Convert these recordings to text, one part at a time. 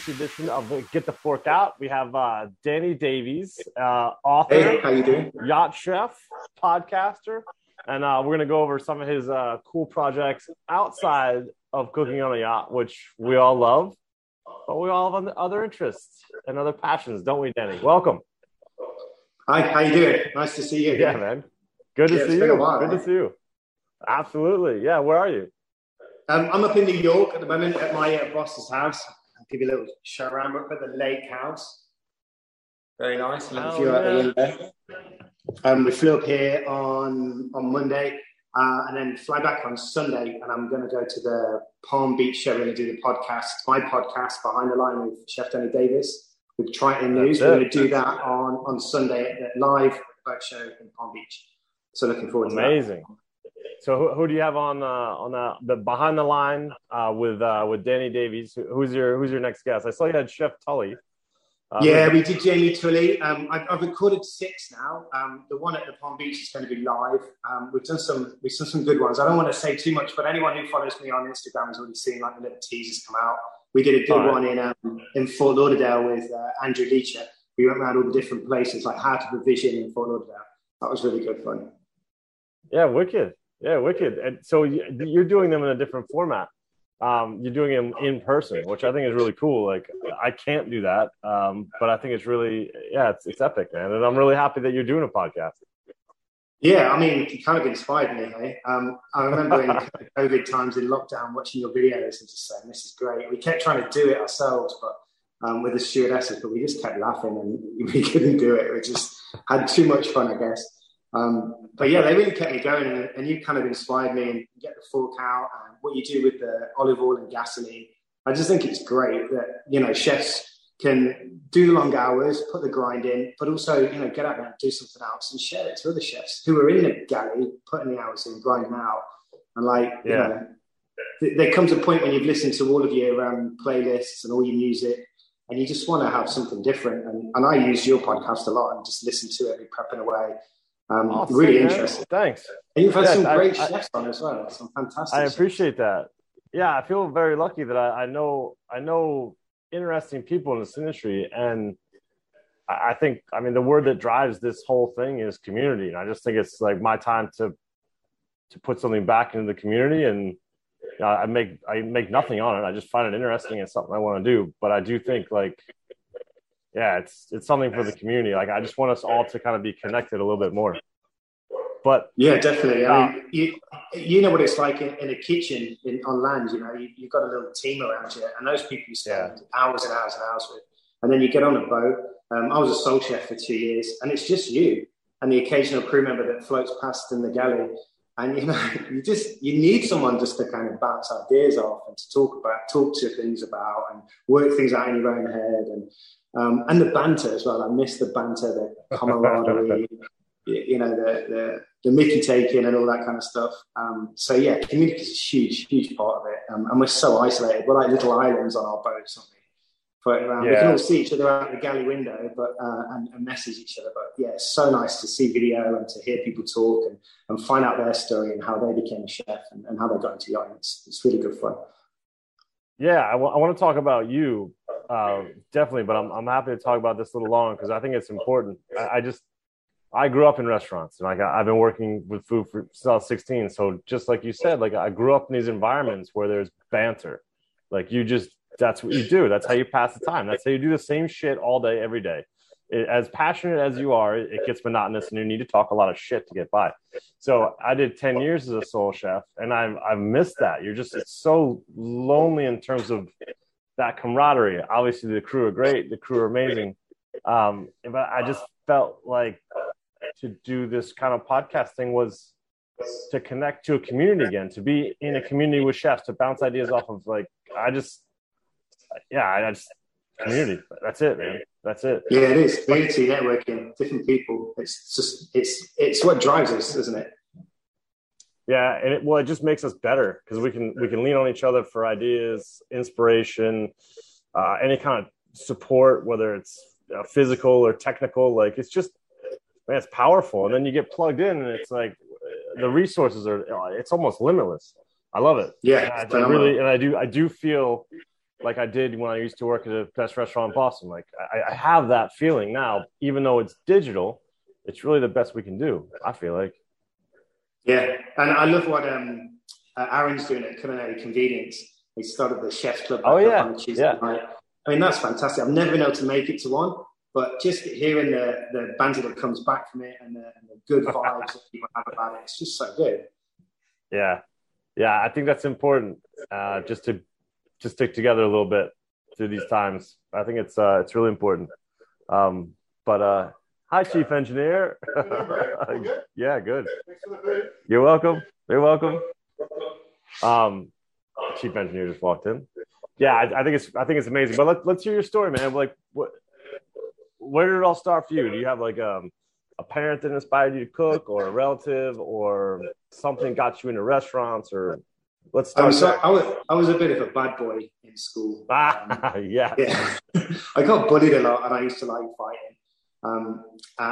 week's edition of Get the Fork Out. We have Danny Davies, author, Hey, how you doing? yacht chef, podcaster, and we're going to go over some of his cool projects outside of cooking on a yacht, which we all love, but we all have other interests and other passions, don't we, Danny? Welcome. Hi, how you doing? Nice to see you again. Yeah, man. Good to see it's been you. a while, Good to see you. Absolutely. Yeah, where are you? I'm up in New York at the moment at my boss's house. I'll give you a little show around. We're up at the Lake House. Very nice. We flew up here on Monday and then fly back on Sunday. And I'm going to go to the Palm Beach show. We're going to do the podcast, my podcast, Behind the Line with Chef Danny Davis with Triton News. We're going to do that on Sunday at live boat show in Palm Beach. So looking forward to that. Amazing. So who do you have on the Behind the Line with Danny Davies? Who's your next guest? I saw you had Chef Tully. We did Jamie Tully. I've recorded 6 now. The one at the Palm Beach is going to be live. We've done some good ones. I don't want to say too much, but anyone who follows me on Instagram has already seen like the little teasers come out. We did a good one in Fort Lauderdale with Andrew Leacher. We went around all the different places, like how to provision in Fort Lauderdale. That was really good fun. Yeah, wicked. Yeah, wicked. And so you're doing them in a different format. You're doing them in person, which I think is really cool. Like I can't do that, but I think it's really, it's epic, man. And I'm really happy that you're doing a podcast. Yeah, I mean, it kind of inspired me. Hey? I remember in COVID times in lockdown watching your videos and just saying, this is great. We kept trying to do it ourselves, but with the stewardesses, but we just kept laughing and we couldn't do it. We just had too much fun, I guess. But yeah, they really kept me going, and you kind of inspired me and get the fork out and what you do with the olive oil and gasoline. I just think it's great that, chefs can do the long hours, put the grind in, but also, get out there and do something else and share it to other chefs who are in the galley, putting the hours in, grinding out. And there comes a point when you've listened to all of your playlists and all your music, and you just want to have something different. And I use your podcast a lot and just listen to it, be prepping away. Awesome, really man. Interesting. Thanks. And you've had some great chefs on as well. Some fantastic. I appreciate that. Yeah, I feel very lucky that I know interesting people in this industry, and I think the word that drives this whole thing is community. And I just think it's like my time to put something back into the community, and I make nothing on it. I just find it interesting and something I want to do. But I do think it's something for the community. Like I just want us all to kind of be connected a little bit more. But yeah, definitely. I mean, you know what it's like in a kitchen on land. You've got a little team around you, and those people you spend hours and hours and hours with. And then you get on a boat. I was a sole chef for 2 years, and it's just you and the occasional crew member that floats past in the galley. And you need someone just to kind of bounce ideas off and to talk to things about, and work things out in your own head, and the banter as well. I miss the banter, the camaraderie, the Mickey taking and all that kind of stuff. Community is a huge, huge part of it. And we're so isolated. We're like little islands on our boats, aren't we? Floating around. We can all see each other out the galley window, and message each other. But yeah, it's so nice to see video and to hear people talk and find out their story and how they became a chef and how they got into yachting. It's really good fun. Yeah, I want to talk about you, definitely, but I'm happy to talk about this a little longer because I think it's important. I grew up in restaurants, and I've been working with food since I was 16. So just like you said, I grew up in these environments where there's banter. That's what you do. That's how you pass the time. That's how you do the same shit all day, every day. As passionate as you are, it gets monotonous, and you need to talk a lot of shit to get by. So I did 10 years as a sole chef, and I've missed that. It's so lonely in terms of that camaraderie. Obviously, the crew are great. The crew are amazing. But I just felt like to do this kind of podcast thing was to connect to a community again, to be in a community with chefs, to bounce ideas off of community. That's it, man. That's it. Yeah, it is. Community, networking, different people. It's what drives us, isn't it? Yeah, and it just makes us better because we can lean on each other for ideas, inspiration, any kind of support, whether it's physical or technical. It's just, man, it's powerful. And then you get plugged in, and it's like the resources it's almost limitless. I love it. Yeah, I do feel like I did when I used to work at a best restaurant in Boston. Like I have that feeling now, even though it's digital, it's really the best we can do, I feel like. Yeah, and I love what Aaron's doing at Culinary Convenience. He started the Chef's Club on Tuesday night. I mean, that's fantastic. I've never been able to make it to one, but just hearing the banter that comes back from it and the good vibes that people have about it, it's just so good. Yeah, I think that's important. Just to stick together a little bit through these times. I think it's really important. But hi, Chief Engineer. Yeah, good. You're welcome. Chief Engineer just walked in. Yeah, I think it's amazing. But let's hear your story, man. Like, where did it all start for you? Do you have like a parent that inspired you to cook, or a relative, or something got you into restaurants? Or let's start. I was a bit of a bad boy in school. Yeah. I got bullied a lot, and I used to like fighting.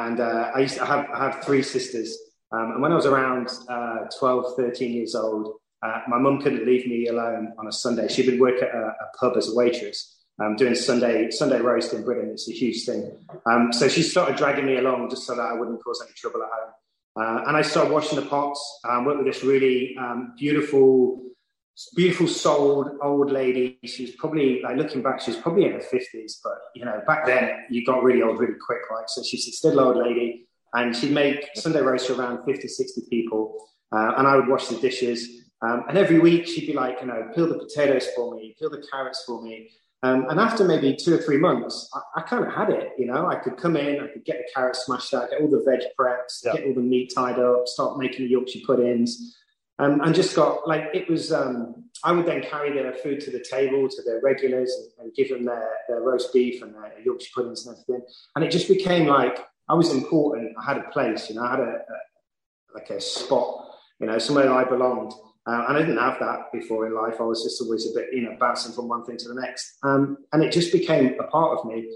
I have three sisters. And when I was around 12, 13 years old, my mum couldn't leave me alone on a Sunday. She would work at a pub as a waitress, doing Sunday roast in Britain. It's a huge thing. So she started dragging me along just so that I wouldn't cause any trouble at home. And I started washing the pots. Worked with this really beautiful souled old lady. She was probably, like, looking back, she was probably in her 50s. But, you know, back then you got really old really quick, right? So she's a still old lady. And she'd make Sunday roast for around 50, 60 people. And I would wash the dishes. And every week she'd be like, you know, peel the potatoes for me, peel the carrots for me. And after maybe 2 or 3 months, I kind of had it, you know. I could come in, I could get the carrots smashed out, get all the veg preps, get all the meat tied up, start making the Yorkshire puddings. And just got, like, it was, I would then carry their food to the table, to their regulars, and give them their roast beef and their Yorkshire puddings and everything. And it just became like, I was important. I had a place, you know, I had a spot, you know, somewhere I belonged. And I didn't have that before in life. I was just always a bit, you know, bouncing from one thing to the next. And it just became a part of me.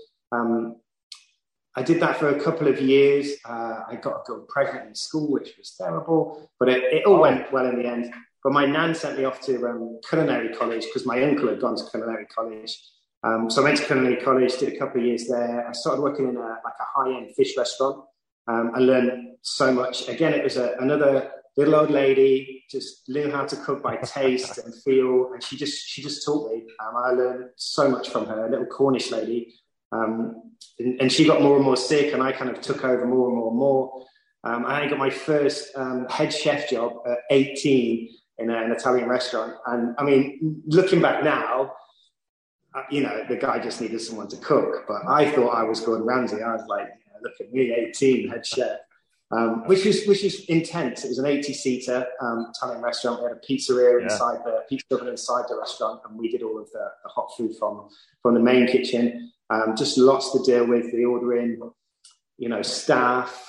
I did that for a couple of years. I got a girl pregnant in school, which was terrible, but it all went well in the end. But my nan sent me off to culinary college because my uncle had gone to culinary college. So I went to culinary college, did a couple of years there. I started working in a high-end fish restaurant. I learned so much. Again, it was another little old lady, just knew how to cook by taste and feel, and she just taught me. I learned so much from her, a little Cornish lady. And she got more and more sick, and I kind of took over more and more and more. I got my first head chef job at 18 in an Italian restaurant. And I mean, looking back now, you know, the guy just needed someone to cook, but I thought I was Gordon Ramsay. I was like, you know, look at me, 18, head chef. Which is intense. It was an 80-seater Italian restaurant. We had a pizzeria inside the pizza oven inside the restaurant, and we did all of the hot food from the main kitchen. Just lots to deal with, the ordering, you know, staff.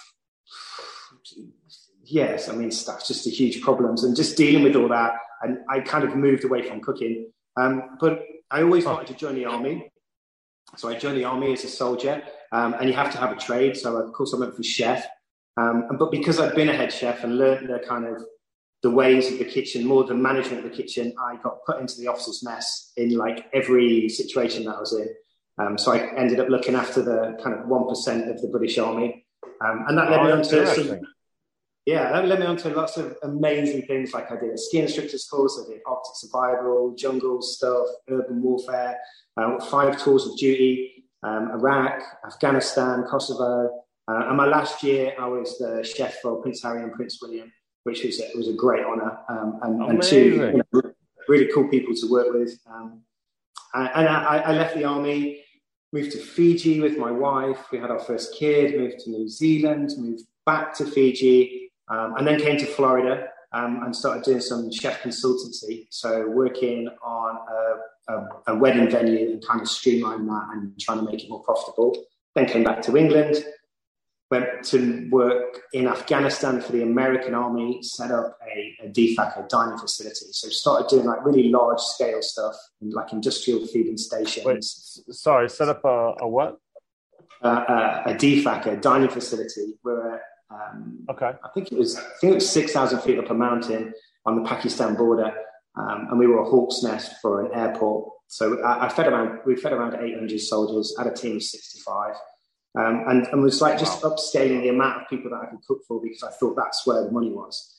Yes, I mean, staff's just a huge problems, and just dealing with all that. And I kind of moved away from cooking, but I always wanted to join the army. So I joined the army as a soldier, and you have to have a trade. So of course I went for chef. But because I'd been a head chef and learned the ways of the kitchen, more the management of the kitchen, I got put into the officer's mess in like every situation that I was in. So I ended up looking after the kind of 1% of the British Army. And that led me on to that led me on to lots of amazing things. Like I did a ski instructor's course, I did Arctic survival, jungle stuff, urban warfare, 5 tours of duty, Iraq, Afghanistan, Kosovo. And my last year, I was the chef for Prince Harry and Prince William, which was a great honour, and 2 you know, really cool people to work with. And I left the army, moved to Fiji with my wife. We had our first kid, moved to New Zealand, moved back to Fiji, and then came to Florida and started doing some chef consultancy. So working on a wedding venue and kind of streamline that and trying to make it more profitable. Then came back to England. Went to work in Afghanistan for the American Army, set up a DFAC, a dining facility. So started doing like really large scale stuff, like industrial feeding stations. Wait, sorry, set up a what? A DFAC, a dining facility. Where I think it was 6,000 feet up a mountain on the Pakistan border, and we were a hawk's nest for an airport. So we fed around 800 soldiers, had a team of 65. And was like just upscaling the amount of people that I could cook for, because I thought that's where the money was.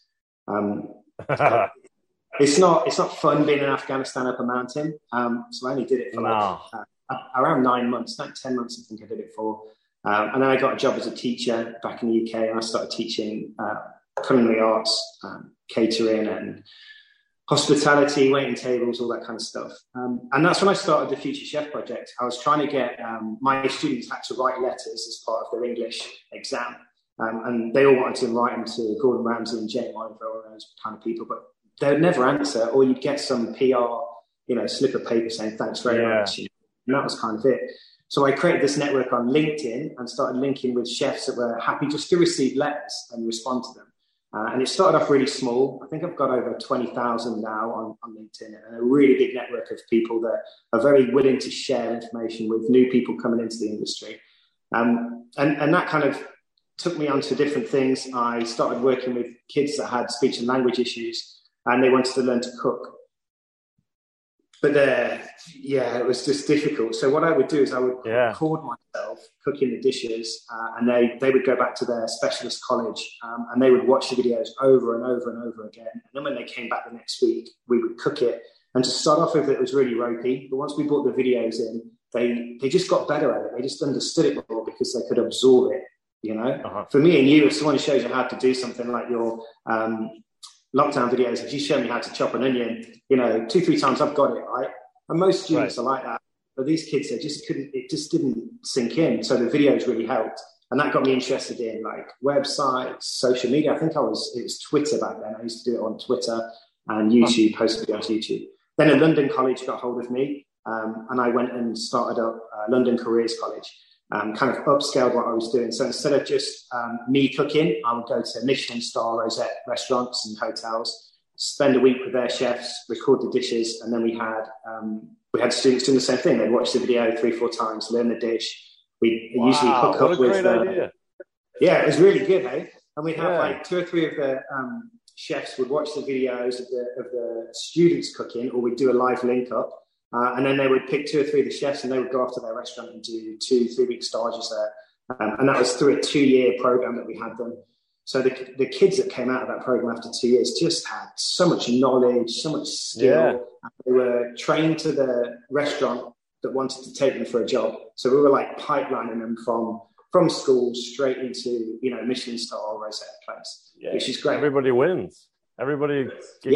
It's not fun being in Afghanistan up a mountain. So I only did it for around 9 months, not 10 months, I think I did it for. And then I got a job as a teacher back in the UK, and I started teaching culinary arts, catering and hospitality, waiting tables, all that kind of stuff. And that's when I started the Future Chef Project. I was trying to get my students had to write letters as part of their English exam. And they all wanted to write them to Gordon Ramsay and Jane Oliver, all those kind of people, but they would never answer, or you'd get some PR, slip of paper saying thanks very much. And that was kind of it. So I created this network on LinkedIn and started linking with chefs that were happy just to receive letters and respond to them. And it started off really small. I think I've got over 20,000 now on LinkedIn, and a really big network of people that are very willing to share information with new people coming into the industry. And that kind of took me on to different things. I started working with kids that had speech and language issues, and they wanted to learn to cook. But it was just difficult. So what I would do is I would record myself cooking the dishes, and they would go back to their specialist college, and they would watch the videos over and over and over again. And then when they came back the next week, we would cook it. And to start off with, it was really ropey. But once we brought the videos in, they just got better at it. They just understood it more because they could absorb it, For me and you, if someone shows you how to do something like your lockdown videos, if you show me how to chop an onion, 2-3 times I've got it, right? And most students are like that. But these kids, it just didn't sink in. So the videos really helped. And that got me interested in like websites, social media. I think it was Twitter back then. I used to do it on Twitter and YouTube, posted videos on YouTube. Then a London college got hold of me, and I went and started up London Careers College. Kind of upscaled what I was doing. So instead of just me cooking, I would go to Michelin star rosette restaurants and hotels, spend a week with their chefs, record the dishes, and then we had students doing the same thing. They'd watch the video 3-4 times, learn the dish. We usually hook up with. Great idea. Yeah, it was really good, eh? And we'd have like 2 or 3 of the chefs would watch the videos of the students cooking, or we'd do a live link up. And then they would pick 2 or 3 of the chefs, and they would go off to their restaurant and do 2-3 week stages there. And that was through a 2-year program that we had them. So the kids that came out of that program after 2 years just had so much knowledge, so much skill. Yeah. They were trained to the restaurant that wanted to take them for a job. So we were like pipelining them from school straight into, Michelin star or rosette place, which is great. Everybody wins. Everybody.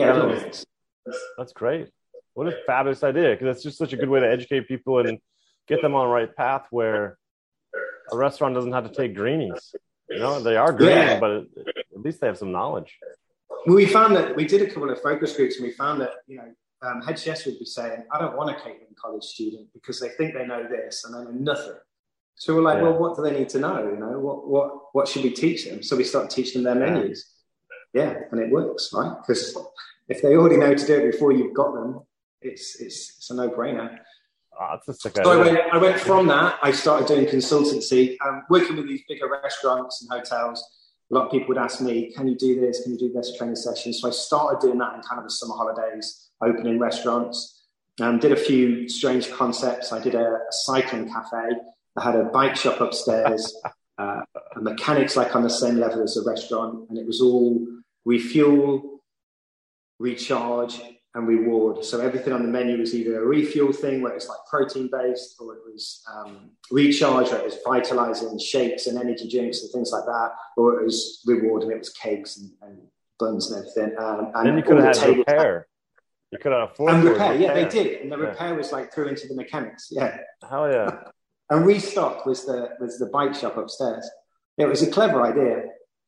That's great. What a fabulous idea, because it's just such a good way to educate people and get them on the right path where a restaurant doesn't have to take greenies. They are green, but at least they have some knowledge. Well, we found that we did a couple of focus groups, and we found that, head chefs would be saying, I don't want a catering college student because they think they know this and they know nothing. So we're like, well, what do they need to know? What should we teach them? So we start teaching them their menus. Yeah, and it works, right? Because if they already know to do it before you've got them, it's a no-brainer. That's a sick idea. So I went from that. I started doing consultancy, working with these bigger restaurants and hotels. A lot of people would ask me, can you do this? Can you do this training sessions? So I started doing that in kind of the summer holidays, opening restaurants. Did a few strange concepts. I did a cycling cafe. I had a bike shop upstairs, a mechanics like on the same level as a restaurant. And it was all refuel, recharge, and reward. So everything on the menu was either a refuel thing where it's like protein based, or it was recharge where it was vitalizing shakes and energy drinks and things like that, or it was reward and it was cakes and buns and everything. And then you could have had repair. You could have afforded and repair. Yeah, they did. And the repair was like through into the mechanics. Yeah. Hell yeah. And restock was the bike shop upstairs. It was a clever idea.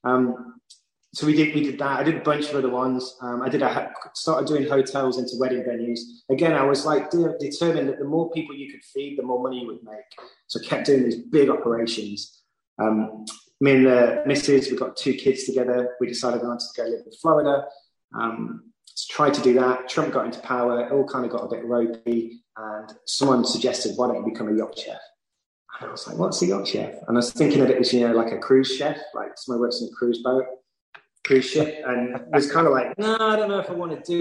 So we did that. I did a bunch of other ones. I started doing hotels into wedding venues. Again, I was like determined that the more people you could feed, the more money you would make. So I kept doing these big operations. Me and the missus, we got 2 kids together. We decided we wanted to go live in Florida. Tried to do that. Trump got into power. It all kind of got a bit ropey. And someone suggested, why don't you become a yacht chef? And I was like, what's a yacht chef? And I was thinking that it was, like a cruise chef, like someone works on a cruise ship, and was kind of like, no, I don't know if I want to do it.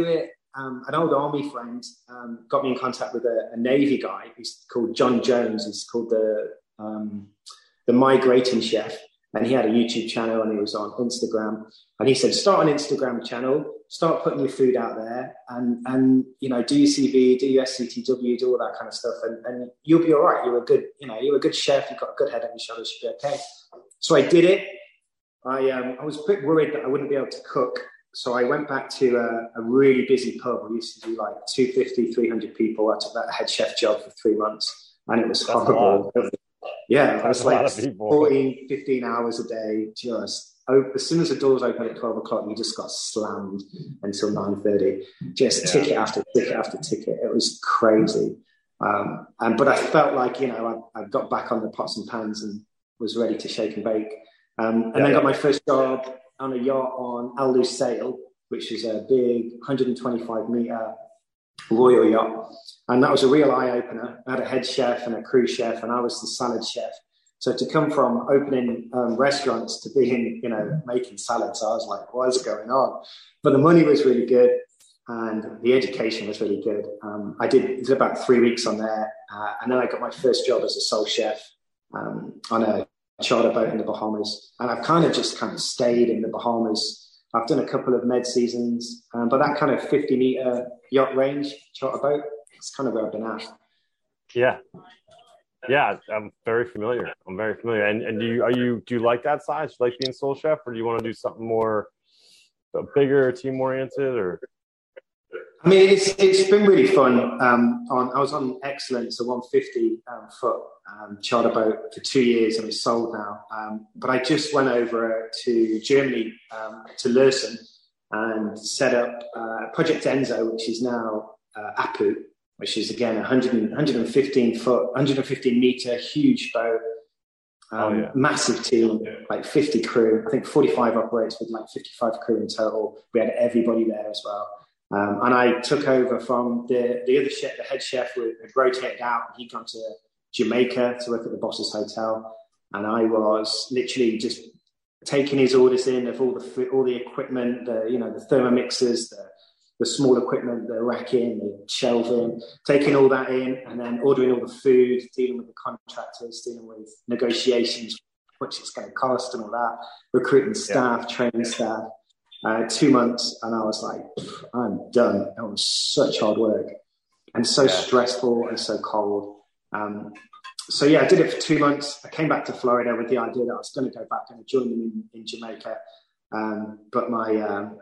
an old army friend got me in contact with a Navy guy who's called John Jones. He's called the Migrating Chef, and he had a YouTube channel and he was on Instagram. And he said, start an Instagram channel, start putting your food out there, and do your CV, do your SCTW, do all that kind of stuff, and you'll be all right. You're a good chef. You've got a good head on your shoulders. You'll be okay. So I did it. I was a bit worried that I wouldn't be able to cook. So I went back to a really busy pub. We used to do like 250, 300 people. I took that head chef job for 3 months, and it was horrible. Yeah, I was like 14, 15 hours a day. Just as soon as the doors open at 12 o'clock, you just got slammed until 9:30. Just ticket after ticket after ticket. It was crazy. But I felt like, I got back on the pots and pans and was ready to shake and bake. And then got my first job on a yacht on Al Lusail, which is a big 125-meter royal yacht. And that was a real eye-opener. I had a head chef and a crew chef, and I was the salad chef. So to come from opening restaurants to being, making salads, I was like, what is going on? But the money was really good, and the education was really good. I did about 3 weeks on there, and then I got my first job as a sole chef on a charter boat in the Bahamas, and I've kind of stayed in the Bahamas. I've done a couple of med seasons, but that kind of 50-meter yacht range charter boat, it's kind of where I've been at. Yeah, I'm very familiar. And do you like that size? Do you like being sole chef, or do you want to do something more bigger, team oriented, or? I mean, it's been really fun. I was on Excellence, a 150-foot charter boat for 2 years, and it's sold now. But I just went over to Germany, to Lürssen, and set up Project Enzo, which is now Apu, which is again 115-meter huge boat. Massive team, like 50 crew. I think 45 operates with like 55 crew in total. We had everybody there as well. And I took over from the other chef, the head chef had rotated out, and he'd gone to Jamaica to work at the Boss's Hotel. And I was literally just taking his orders in of all the equipment, the thermomixers, the small equipment, the racking, the shelving, taking all that in, and then ordering all the food, dealing with the contractors, dealing with negotiations, how much it's going to cost and all that, recruiting staff, training staff. 2 months, and I was like, I'm done. It was such hard work and so stressful and so cold. So I did it for 2 months. I came back to Florida with the idea that I was going to go back and join them in Jamaica. But my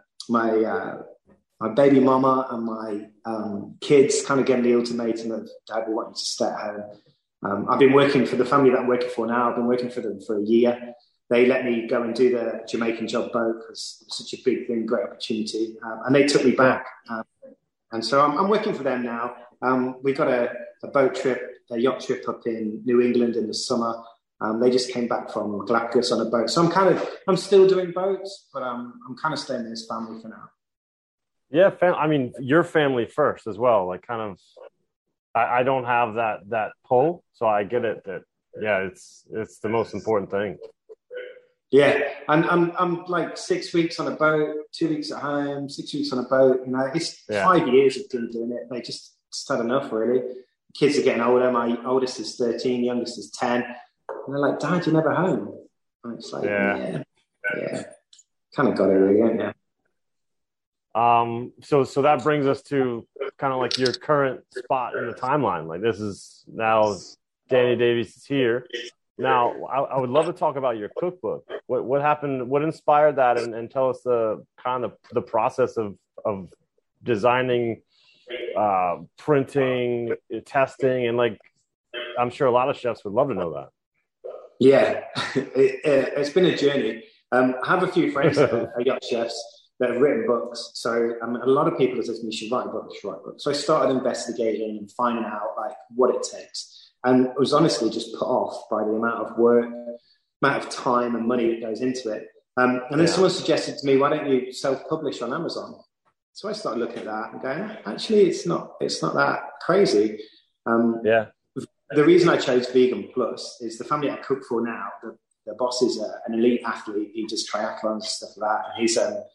baby mama and my kids kind of gave me the ultimatum of, Dad, we want you to stay at home. I've been working for the family that I'm working for now. I've been working for them for a year. They let me go and do the Jamaican job boat because it was such a big thing, great opportunity. And they took me back. And so I'm working for them now. We got a boat trip, a yacht trip up in New England in the summer. They just came back from Galapagos on a boat. So I'm still doing boats, but I'm kind of staying in this family for now. Yeah, your family first as well. Like kind of, I don't have that pull, so I get it. That it's the most important thing. Yeah, and I'm like 6 weeks on a boat, 2 weeks at home, 6 weeks on a boat. It's 5 years of doing it. They just had enough, really. Kids are getting older. My oldest is 13, youngest is 10. And they're like, Dad, you're never home. And it's like, yeah. Kind of got it, really, yeah. So that brings us to kind of like your current spot in the timeline. Like this is now Danny Davies is here. Now, I would love to talk about your cookbook. What happened? What inspired that? And tell us the kind of the process of designing, printing, testing, and like I'm sure a lot of chefs would love to know that. Yeah, it's been a journey. I have a few friends that are yacht chefs that have written books. So a lot of people have said to me, you should write a book. So I started investigating and finding out like what it takes. And I was honestly just put off by the amount of work, amount of time and money that goes into it. And then someone suggested to me, why don't you self-publish on Amazon? So I started looking at that and going, actually, it's not that crazy. The reason I chose Vegan Plus is the family I cook for now, the boss is an elite athlete. He does triathlons and stuff like that. And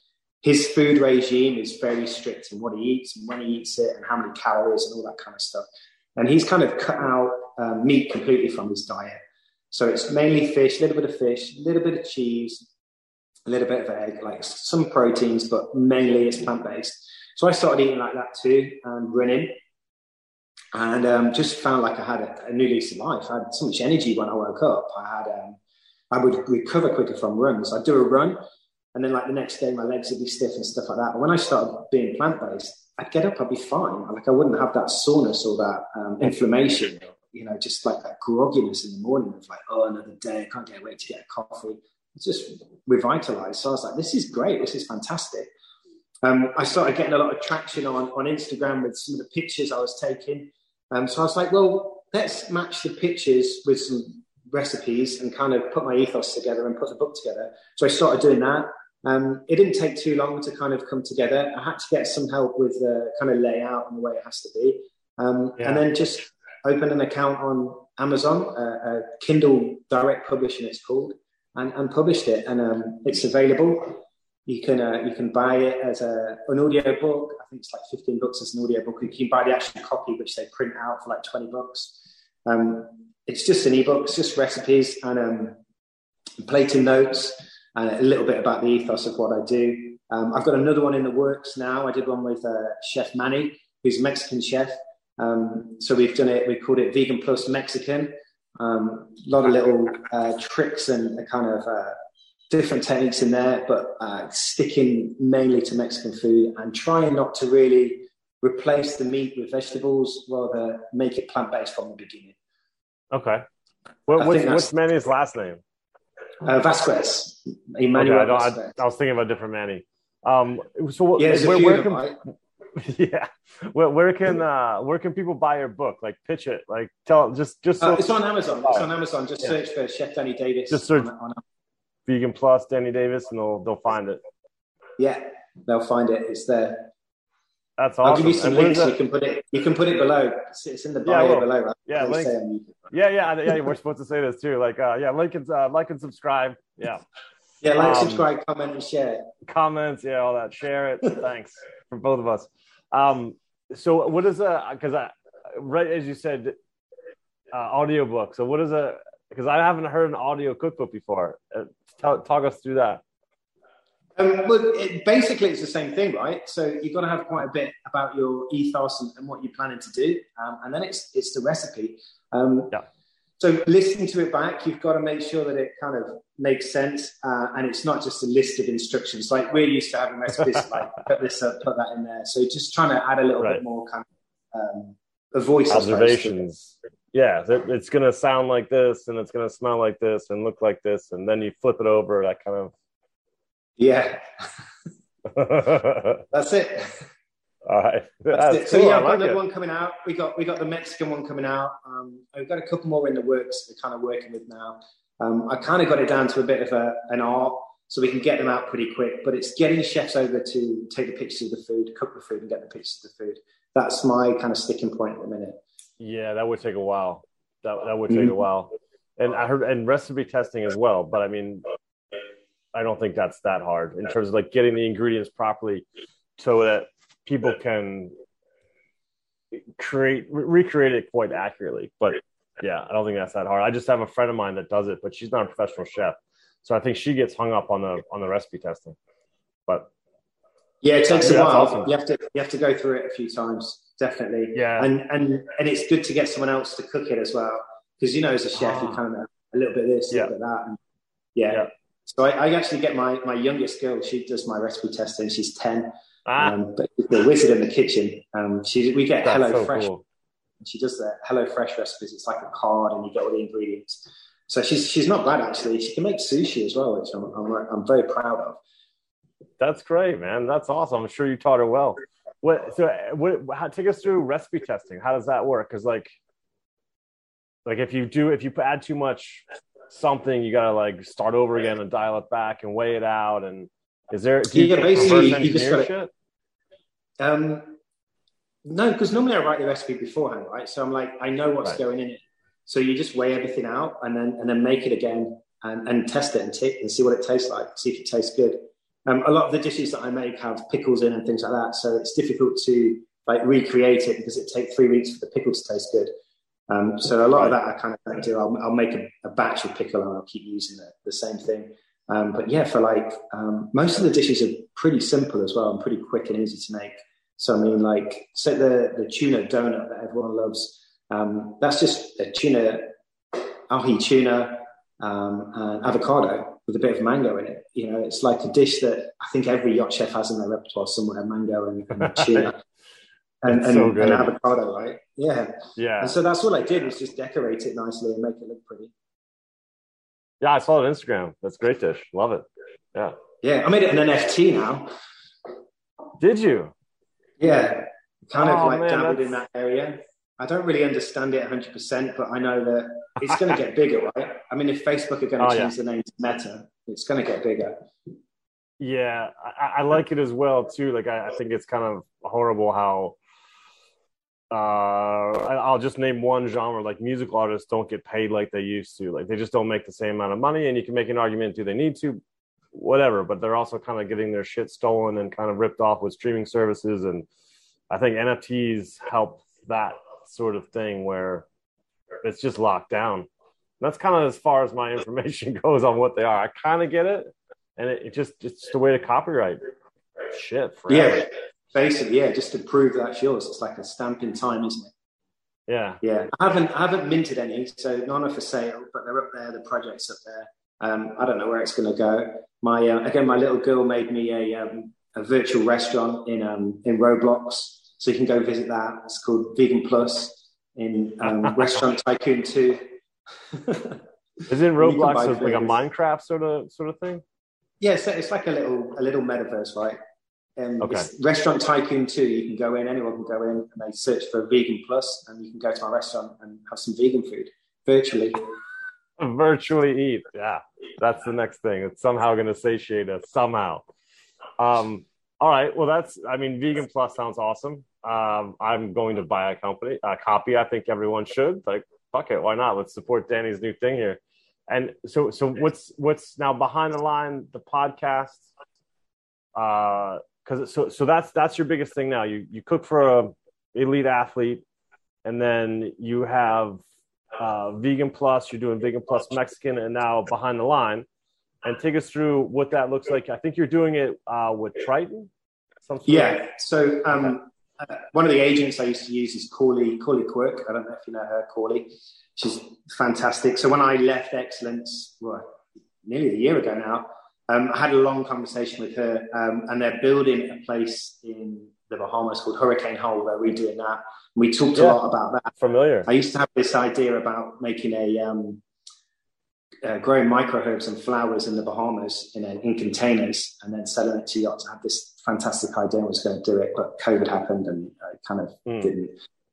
his food regime is very strict in what he eats and when he eats it and how many calories and all that kind of stuff. And he's kind of cut out meat completely from his diet. So it's mainly fish, a little bit of cheese, a little bit of egg, like some proteins, but mainly it's plant-based. So I started eating like that too, and running, and just found like I had a new lease of life. I had so much energy when I woke up. I would recover quicker from runs. I'd do a run, and then like the next day my legs would be stiff and stuff like that. But when I started being plant-based, I'd get up, I'd be fine. Like I wouldn't have that soreness or that inflammation, you know, just like that grogginess in the morning of like, oh, another day, I can't get away to get a coffee. It's just revitalized. So I was like, this is great. This is fantastic. I started getting a lot of traction on Instagram with some of the pictures I was taking. So I was like, well, let's match the pictures with some recipes and kind of put my ethos together and put the book together. So I started doing that. It didn't take too long to kind of come together. I had to get some help with the kind of layout and the way it has to be. And then just opened an account on Amazon, Kindle Direct Publishing it's called, and published it. And it's available. You can buy it as an audio book. I think it's like $15 as an audio book. You can buy the actual copy, which they print out for like $20. It's just an ebook. It's just recipes and plating notes and a little bit about the ethos of what I do. I've got another one in the works now. I did one with Chef Manny, who's a Mexican chef. So we've done it. We called it Vegan Plus Mexican. A lot of little tricks and kind of different techniques in there, but sticking mainly to Mexican food and trying not to really replace the meat with vegetables, rather make it plant-based from the beginning. Okay. What's Manny's last name? Vasquez. Emmanuel. Okay, I was thinking of a different Manny. Where can people buy your book? Like, pitch it. Like, tell so it's on Amazon. It's on Amazon. Just search for Chef Danny Davis. Just search on Vegan Plus Danny Davis, and they'll find it. Yeah, they'll find it. It's there. That's awesome. I'll give you some links. You can put it below. It's in the bio below, right? Yeah, links. Yeah. We're supposed to say this too. Like, like and subscribe. Yeah. Yeah, like, subscribe, comment, and share. Comments, all that. Share it. Thanks from both of us. So what is because right as you said, audiobook. So what is because I haven't heard an audio cookbook before. Talk us through that. Basically, it's the same thing, right? So you've got to have quite a bit about your ethos and what you're planning to do, and then it's the recipe. So listening to it back, you've got to make sure that it kind of makes sense, and it's not just a list of instructions. Like we're used to having recipes like put this up, put that in there. So just trying to add a little bit more kind of a voice. Observations. Yeah, it's going to sound like this, and it's going to smell like this, and look like this, and then you flip it over. That kind of. Yeah. That's it. All right. That's it. So cool. I've got another one coming out. We got the Mexican one coming out. We've got a couple more in the works we're kind of working with now. I kind of got it down to a bit of an art, so we can get them out pretty quick. But it's getting chefs over to take the pictures of the food, cook the food, and get the pictures of the food. That's my kind of sticking point at the minute. Yeah, that would take a while. That would take a while. And I heard and recipe testing as well. But I mean, I don't think that's that hard in terms of like getting the ingredients properly so that people can recreate it quite accurately. But yeah, I don't think that's that hard. I just have a friend of mine that does it, but she's not a professional chef. So I think she gets hung up on the recipe testing. But yeah, it takes a while. Awesome. You have to go through it a few times, definitely. Yeah. And it's good to get someone else to cook it as well. Because as a chef you kind of know a little bit of this, a little bit of that. And yeah. So I actually get my youngest girl, she does my recipe testing. She's 10. But she's the wizard in the kitchen. We get Hello Fresh. Cool. She does the Hello Fresh recipes. It's like a card, and you get all the ingredients. So she's not bad actually. She can make sushi as well, which I'm very proud of. That's great, man. That's awesome. I'm sure you taught her well. Take us through recipe testing. How does that work? Because like if you add too much something, you gotta like start over again and dial it back and weigh it out. And is there basically you just gotta, no, because normally I write the recipe beforehand, right? So I'm like, I know what's going in it. So you just weigh everything out and then make it again and test it and see what it tastes like, see if it tastes good. A lot of the dishes that I make have pickles in and things like that, so it's difficult to like recreate it because it takes 3 weeks for the pickle to taste good. So a lot of that I kind of do. I'll make a batch of pickle and I'll keep using the same thing. But yeah, for like most of the dishes are pretty simple as well and pretty quick and easy to make. So I mean, like, say the tuna donut that everyone loves. That's just a tuna, ahi tuna, and avocado with a bit of mango in it. You know, it's like a dish that I think every yacht chef has in their repertoire somewhere: mango and tuna. And avocado, right? Yeah. And so that's all I did, was just decorate it nicely and make it look pretty. Yeah, I saw it on Instagram. That's a great dish. Love it. Yeah. Yeah, I made it an NFT now. Did you? Yeah. Dabbled in that area. I don't really understand it 100%, but I know that it's going to get bigger, right? I mean, if Facebook are going to change the name to Meta, it's going to get bigger. Yeah, I like it as well, too. Like, I think it's kind of horrible how I'll just name one genre, like musical artists don't get paid like they used to. Like, they just don't make the same amount of money, and you can make an argument, do they need to? Whatever, but they're also kind of getting their shit stolen and kind of ripped off with streaming services. And I think NFTs help that sort of thing where it's just locked down. That's kind of as far as my information goes on what they are. I kind of get it, and it's just the way to copyright shit forever. Yeah. Basically, yeah, just to prove that's yours. It's like a stamp in time, isn't it? Yeah. Yeah. I haven't minted any, so none are for sale, but they're up there, the project's up there. I don't know where it's going to go. My little girl made me a virtual restaurant in Roblox, so you can go visit that. It's called Vegan Plus in Restaurant Tycoon 2. Isn't Roblox like a Minecraft sort of thing? Yeah, so it's like a little metaverse, right? It's Restaurant Tycoon 2. You can go in, anyone can go in, and they search for Vegan Plus, and you can go to my restaurant and have some vegan food virtually. Virtually eat. Yeah, that's the next thing. It's somehow going to satiate us somehow. All right. Well, Vegan Plus sounds awesome. I'm going to buy a copy. I think everyone should. Like, fuck it. Why not? Let's support Danny's new thing here. And so what's now Behind the Line, the podcast? Because that's your biggest thing now. You cook for a elite athlete, and then you have Vegan Plus. You're doing Vegan Plus Mexican, and now Behind the Line. And take us through what that looks like. I think you're doing it with Triton. Yeah. So one of the agents I used to use is Corley Quirk. I don't know if you know her, Corley. She's fantastic. So when I left Excellence, nearly a year ago now, I had a long conversation with her, and they're building a place in the Bahamas called Hurricane Hole, where we're doing that. We talked a lot about that. Familiar. I used to have this idea about making growing microherbs and flowers in the Bahamas in containers, and then selling it to yachts. I had this fantastic idea and was going to do it, but COVID happened and I kind of didn't.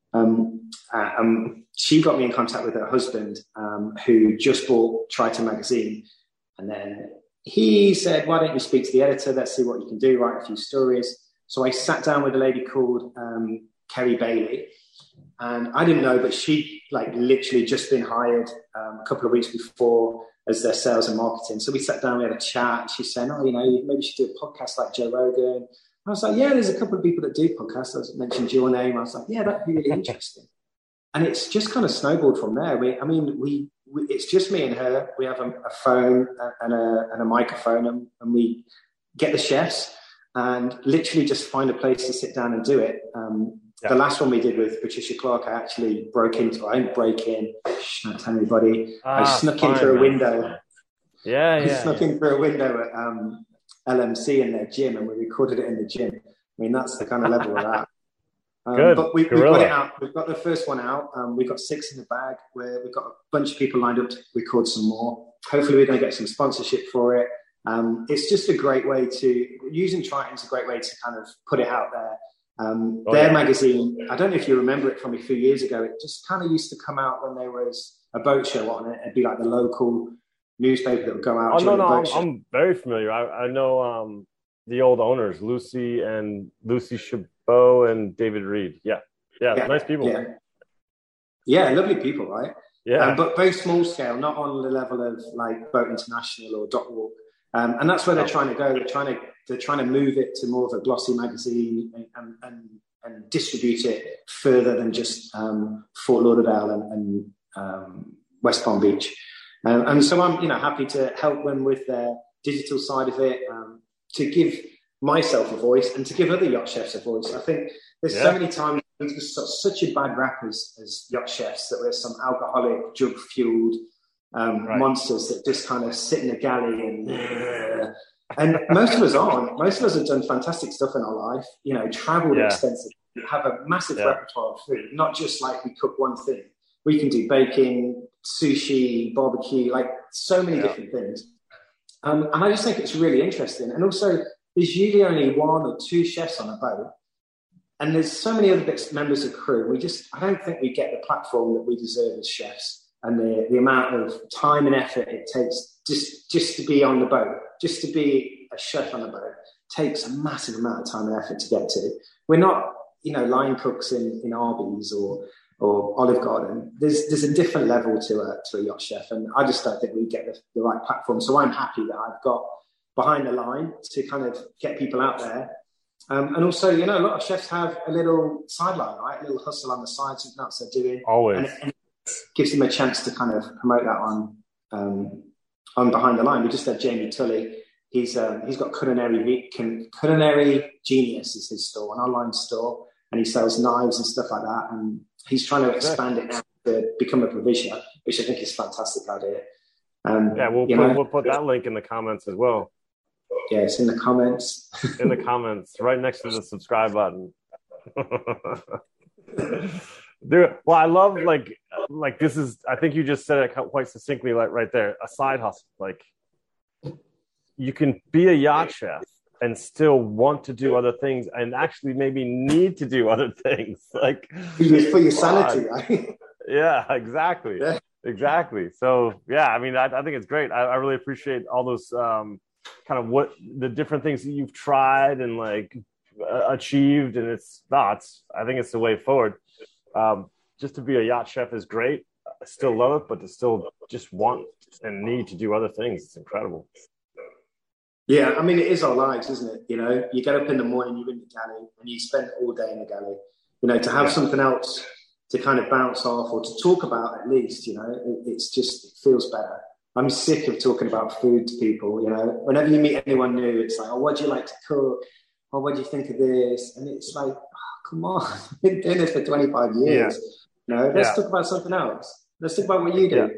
She got me in contact with her husband, who just bought Triton magazine, and then he said, why don't you speak to the editor? Let's see what you can do, write a few stories. So I sat down with a lady called Kerry Bailey, and I didn't know, but she literally just been hired a couple of weeks before as their sales and marketing. So we sat down, we had a chat, and she's saying, maybe you should do a podcast like Joe Rogan. I was like, yeah, there's a couple of people that do podcasts. I mentioned your name. I was like, yeah, that'd be really interesting. And it's just kind of snowballed from there. It's just me and her. We have a phone and a microphone, and we get the chefs and literally just find a place to sit down and do it. The last one we did with Patricia Clark, I actually broke into. I didn't break in. Not tell anybody. I snuck in through a window. Snuck in through a window at LMC in their gym, and we recorded it in the gym. I mean, that's the kind of level we're at. Good. But we've got it out. We've got the first one out. We've got 6 in the bag. We've got a bunch of people lined up to record some more. Hopefully, we're going to get some sponsorship for it. It's just a great way using Triton's a great way to kind of put it out there. Their magazine, I don't know if you remember it from a few years ago, it just kind of used to come out when there was a boat show on it. It'd be like the local newspaper that would go out. I'm very familiar. I know the old owners, Lucy Chabot and David Reed. Yeah, nice people. Yeah, lovely people, right? Yeah. But very small scale, not on the level of like Boat International or Dock Walk. And that's where they're trying to go. They're trying to move it to more of a glossy magazine and distribute it further than just Fort Lauderdale and West Palm Beach. And so I'm, happy to help them with their digital side of it, to give myself a voice and to give other yacht chefs a voice. I think there's so many times there's such a bad rap as yacht chefs that we're some alcoholic, drug-fueled monsters that just kind of sit in a galley and most of us aren't. Most of us have done fantastic stuff in our life, traveled extensively, have a massive repertoire of food, not just like we cook one thing. We can do baking, sushi, barbecue, like so many different things. And I just think it's really interesting. And also, there's usually only one or two chefs on a boat. And there's so many other members of crew. I don't think we get the platform that we deserve as chefs. And the amount of time and effort it takes just to be on the boat, just to be a chef on the boat, takes a massive amount of time and effort to get to. We're not, line cooks in Arby's or Olive Garden. There's a different level to a yacht chef, and I just don't think we get the right platform. So I'm happy that I've got behind the line to kind of get people out there. And also, a lot of chefs have a little sideline, right? A little hustle on the side, something else they're doing. Always. And it gives them a chance to kind of promote that on behind the line. We just had Jamie Tully. He's got Culinary Genius is his store, an online store, and he sells knives and stuff like that. And he's trying to expand it now to become a provisioner, which I think is a fantastic idea. We'll put that link in the comments as well. Yeah, it's in the comments. In the comments, right next to the subscribe button. Dude, well, I love like this is. I think you just said it quite succinctly, like right there. A side hustle, like you can be a yacht chef and still want to do other things, and actually maybe need to do other things, like for your sanity, right? Yeah, exactly. Yeah. Exactly. So yeah, I mean, I think it's great. I really appreciate all those kind of what the different things that you've tried and like achieved, and I think it's the way forward. Just to be a yacht chef is great. I still love it, but to still just want and need to do other things, it's incredible. Yeah, I mean, it is our lives, isn't it? You get up in the morning, you're in the galley, and you spend all day in the galley. To have something else to kind of bounce off or to talk about at least, it feels better. I'm sick of talking about food to people, Whenever you meet anyone new, it's like, oh, what do you like to cook? Oh, what do you think of this? And it's like, oh, come on, I've been doing this for 25 years. Let's talk about something else. Let's talk about what you do.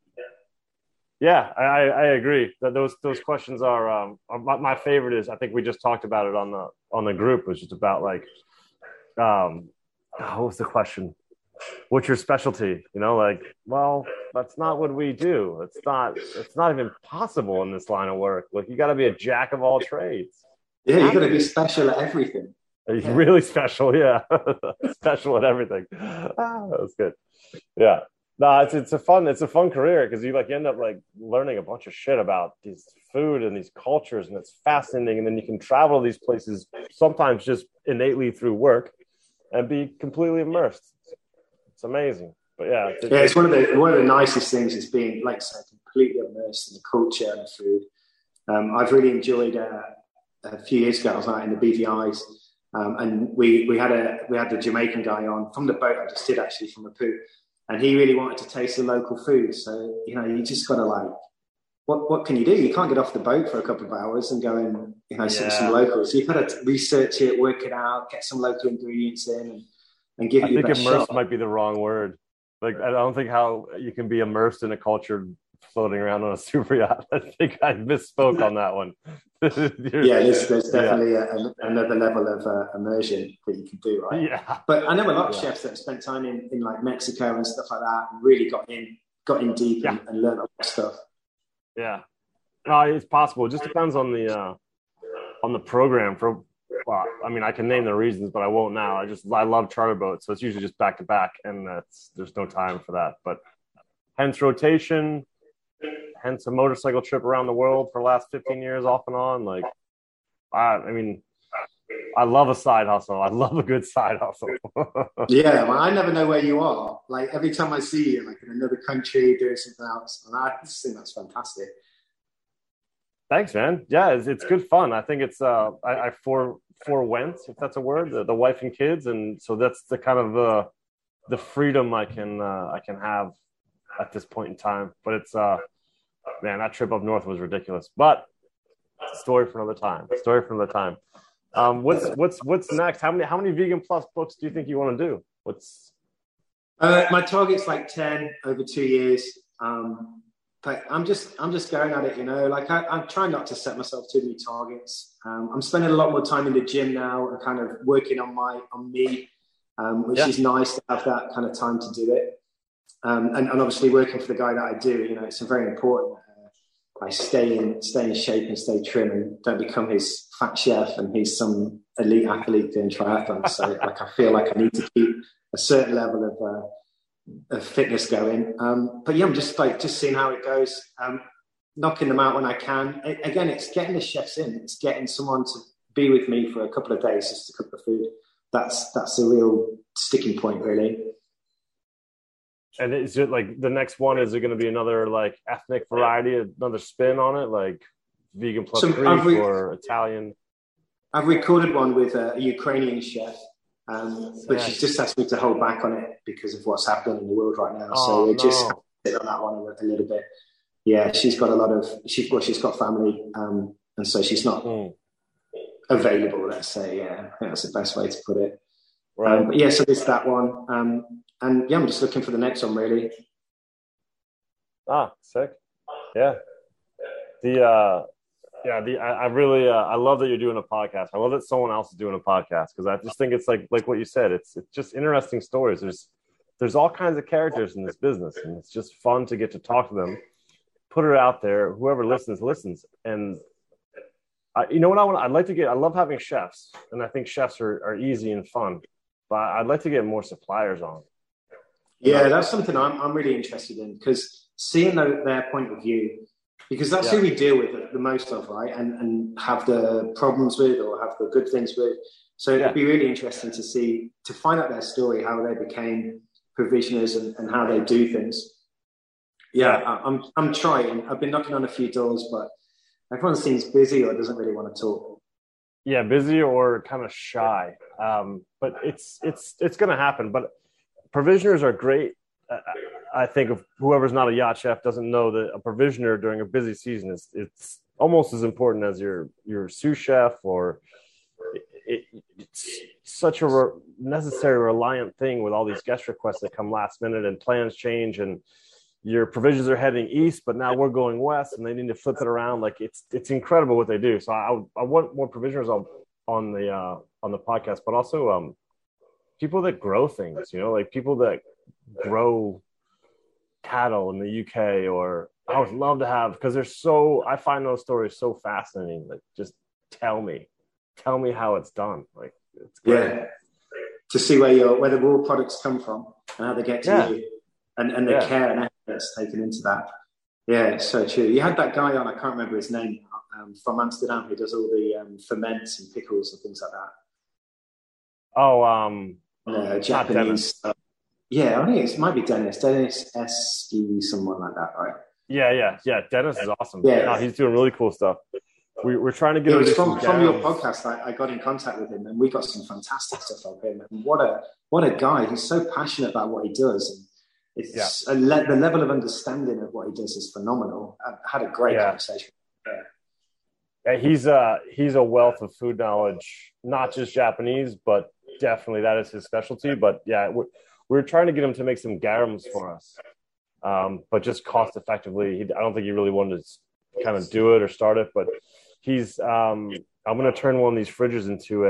Yeah, I agree that those questions are my favorite. Is I think we just talked about it on the group, which is about like, what was the question? What's your specialty? Well, that's not what we do. It's not even possible in this line of work. Like, you got to be a jack of all trades. Yeah, you got to be special at everything. Really special, yeah. Special at everything. That's good. Yeah. No, it's a fun career because you end up like learning a bunch of shit about these food and these cultures, and it's fascinating. And then you can travel to these places sometimes just innately through work and be completely immersed. It's amazing. But yeah, it's one of the nicest things is being, like I said, completely immersed in the culture and the food. I've really enjoyed a few years ago. I was out in the BVI's, and we had the Jamaican guy on from the boat I just did, actually, from Mapu, and he really wanted to taste the local food. So you just got to like, what can you do? You can't get off the boat for a couple of hours and go and sit with some locals. So you've got to research it, work it out, get some local ingredients in, and give it your best shot. I think immersed might be the wrong word. Like, I don't think how you can be immersed in a culture floating around on a super yacht. I think I misspoke on that one. There's definitely another level of immersion that you can do, right? Yeah. But I know a lot of chefs that have spent time in like Mexico and stuff like that, and really got in deep and learned a lot of stuff. Yeah. No, it's possible. It just depends on the program. Well, I mean, I can name the reasons, but I won't now. I love charter boats, so it's usually just back to back, and there's no time for that. But hence rotation, hence a motorcycle trip around the world for the last 15 years off and on. Like, I mean, I love a side hustle. I love a good side hustle. Yeah, well, I never know where you are. Like, every time I see you, like in another country doing something else, and I just think that's fantastic. Thanks, man. Yeah, it's good fun. I think it's I forewent, if that's a word, the wife and kids, and so that's the kind of the freedom I can have at this point in time. But it's man, that trip up north was ridiculous. But it's a story for another time. Story for another time. What's next? How many Vegan Plus books do you think you want to do? What's my target's like 10 over 2 years. But I'm just going at it, like I'm trying not to set myself too many targets. I'm spending a lot more time in the gym now and kind of working on me, which is nice to have that kind of time to do it. And obviously working for the guy that I do, it's very important. I stay in shape and stay trim and don't become his fat chef and he's some elite athlete doing triathlons. So like I feel like I need to keep a certain level of fitness going. But yeah, I'm just seeing how it goes. Knocking them out when I can. Again, it's getting the chefs in. It's getting someone to be with me for a couple of days just to cook the food. That's the real sticking point, really. And is it like the next one? Is it going to be another like ethnic variety, another spin on it, like vegan plus Greek or Italian? I've recorded one with a Ukrainian chef, but she's just asked me to hold back on it because of what's happening in the world right now. So we're just sit on that one a little bit. Yeah, she's got she's got family, and so she's not available. Let's say, I think that's the best way to put it. Right. But yeah, so there's that one. And yeah, I'm just looking for the next one, really. Sick. Yeah. I really, I love that you're doing a podcast. I love that someone else is doing a podcast because I just think it's like what you said. It's just interesting stories. There's all kinds of characters in this business, and it's just fun to get to talk to them, put it out there. Whoever listens. And you know what I'd like to get. I love having chefs, and I think chefs are easy and fun. But I'd like to get more suppliers on. Yeah, that's something I'm really interested in because seeing their point of view, because that's who we deal with the most of, right? And have the problems with or have the good things with. So it'd be really interesting to find out their story, how they became provisioners and how they do things. Yeah, I'm trying. I've been knocking on a few doors, but everyone seems busy or doesn't really want to talk. Yeah, busy or kind of shy. But it's going to happen. But provisioners are great. I think if whoever's not a yacht chef doesn't know that a provisioner during a busy season it's almost as important as your sous chef, or it's such a necessary, reliant thing with all these guest requests that come last minute and plans change and your provisions are heading east, but now we're going west and they need to flip it around. Like it's incredible what they do. So I want more provisioners on the podcast, but also people that grow things, like people that grow cattle in the UK, or I would love to have, because I find those stories so fascinating. Like, just tell me how it's done. Like, it's great. Yeah. To see where the raw products come from and how they get to you, and the care and effort that's taken into that. Yeah, it's so true. You had that guy on, I can't remember his name, from Amsterdam, who does all the ferments and pickles and things like that. Japanese. Yeah, I think it might be Dennis Esky, someone like that, right? Yeah. Dennis is awesome. Yeah, he's doing really cool stuff. We're trying to get. It was from your podcast. I got in contact with him, and we got some fantastic stuff from him. And what a guy! He's so passionate about what he does, and it's the level of understanding of what he does is phenomenal. I had a great conversation. Yeah, he's a wealth of food knowledge, not just Japanese, but definitely that is his specialty. But yeah, we're trying to get him to make some garums for us, but just cost effectively. I don't think he really wanted to kind of do it or start it, but he's. I'm going to turn one of these fridges into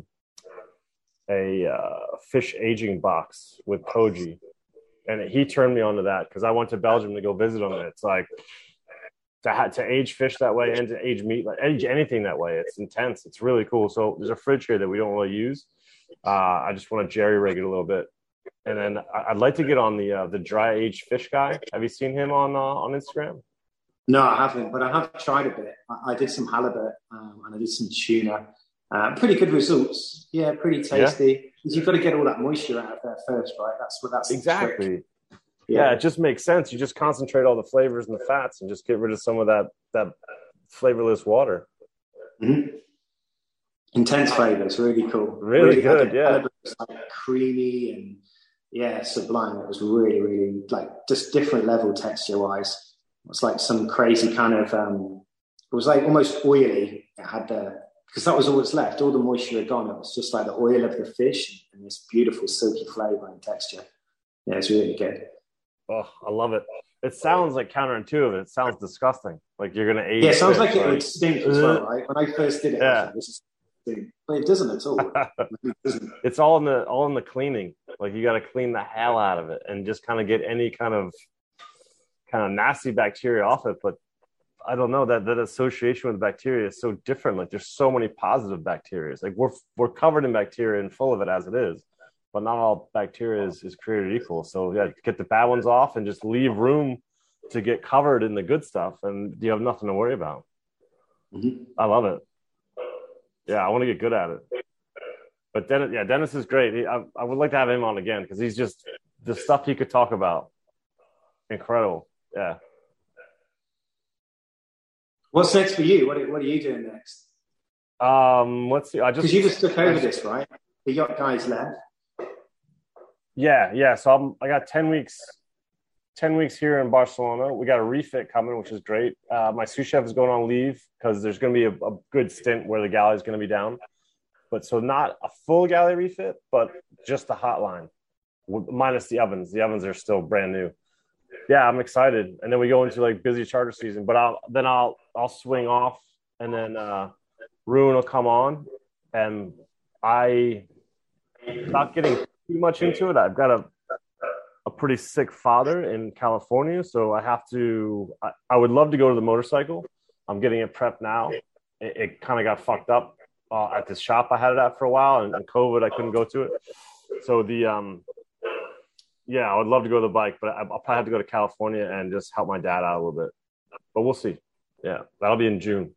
a fish aging box with koji, and he turned me onto that because I went to Belgium to go visit him. And it's like to age fish that way and to age meat, like age anything that way. It's intense. It's really cool. So there's a fridge here that we don't really use. I just want to jerry rig it a little bit. And then I'd like to get on the dry aged fish guy. Have you seen him on Instagram? No, I haven't, but I have tried a bit. I did some halibut and I did some tuna. Pretty good results. Yeah, pretty tasty. Because you've got to get all that moisture out of there first, right? That's exactly. Yeah, it just makes sense. You just concentrate all the flavors and the fats and just get rid of some of that flavorless water. Mm-hmm. Intense flavors, really cool. Really good, yeah. It was like creamy and sublime. It was really, really like just different level texture wise. It was like some crazy kind of. It was like almost oily. It had because that was all that's left. All the moisture had gone. It was just like the oil of the fish and this beautiful silky flavor and texture. Yeah, it's really good. Oh, I love it. It sounds like counterintuitive. It sounds disgusting. Like you're gonna age. Yeah, it sounds like it would stink as well, right? When I first did it, I was like, this is stink. But it doesn't at all. It doesn't. It's all in the cleaning. Like you got to clean the hell out of it and just kind of get any kind of nasty bacteria off it. But I don't know, that association with bacteria is so different. Like there's so many positive bacteria. Like we're covered in bacteria and full of it as it is. But not all bacteria is created equal. So yeah, get the bad ones off and just leave room to get covered in the good stuff, and you have nothing to worry about. Mm-hmm. I love it. Yeah, I want to get good at it. But Dennis is great. I would like to have him on again because he's just the stuff he could talk about. Incredible. Yeah. What's next for you? What are you doing next? Let's see. Because you just took over this, right? The yacht guys left. Yeah. So I got 10 weeks here in Barcelona. We got a refit coming, which is great. My sous chef is going on leave because there's going to be a good stint where the galley is going to be down. But so not a full galley refit, but just the hotline, minus the ovens. The ovens are still brand new. Yeah, I'm excited. And then we go into like busy charter season. But I'll swing off, and then Ruin will come on, and I not getting too much into it. I've got a pretty sick father in California, so I would love to go to the motorcycle. I'm getting it prepped now. It kind of got fucked up at this shop I had it at for a while, and COVID I couldn't go to it. So I would love to go to the bike, but I'll probably have to go to California and just help my dad out a little bit. But we'll see. Yeah, that'll be in June.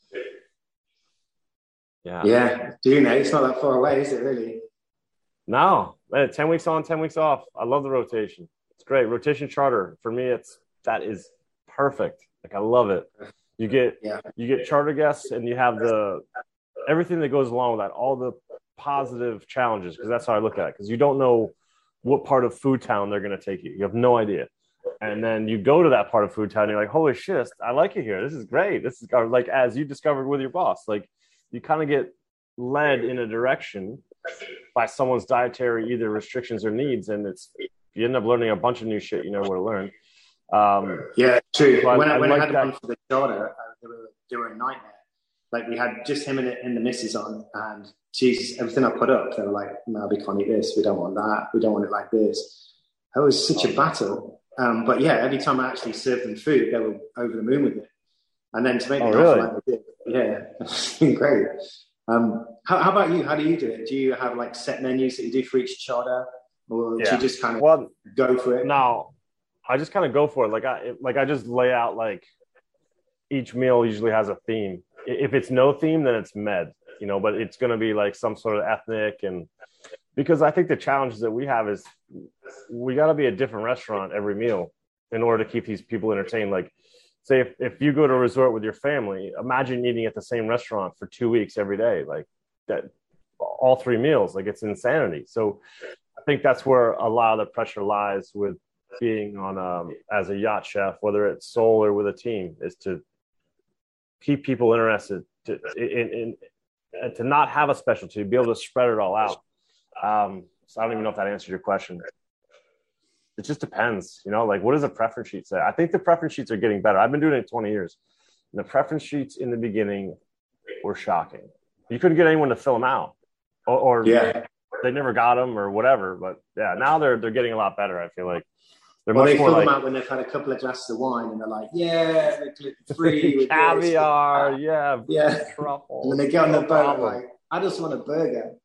Yeah, June. It's not that far away, is it? Really? No, 10 weeks on, 10 weeks off. I love the rotation. It's great. Rotation charter for me. That is perfect. Like I love it. You get charter guests, and you have everything that goes along with that, all the positive challenges, because that's how I look at it. Because you don't know what part of Food Town they're going to take you. You have no idea. And then you go to that part of Food Town, and you're like, holy shit, I like it here. This is great. This is like as you discovered with your boss. Like you kind of get led in a direction by someone's dietary either restrictions or needs, and you end up learning a bunch of new shit you never would have learned. Yeah, true. When I like had him on for the charter, they were a nightmare. Like we had just him and the missus on, and Jesus, everything I put up, they were like, "No, we can't eat this. We don't want that. We don't want it like this." It was such a battle. But yeah, every time I actually served them food, they were over the moon with it. And then to make me really? like they did, yeah, it's been great. How about you? How do you do it? Do you have like set menus that you do for each charter, or do you just kind of go for it? No, I just kind of go for it. I just lay out like each meal usually has a theme. If it's no theme, then it's med, but it's going to be like some sort of ethnic. And because I think the challenges that we have is we got to be a different restaurant every meal in order to keep these people entertained. Like say if you go to a resort with your family, imagine eating at the same restaurant for 2 weeks every day, like that, all 3 meals, like it's insanity. So I think that's where a lot of the pressure lies with being on as a yacht chef, whether it's sole or with a team, is to keep people interested, to not have a specialty, be able to spread it all out. So I don't even know if that answered your question. It just depends, like what does a preference sheet say? I think the preference sheets are getting better. I've been doing it 20 years. And the preference sheets in the beginning were shocking. You couldn't get anyone to fill them out, or they never got them or whatever. But yeah, now they're getting a lot better. I feel like they're much they more fill like them out when they've had a couple of glasses of wine, and they're like, yeah, we're gluten-free, caviar, truffle. And then they get on the boat like, I just want a burger.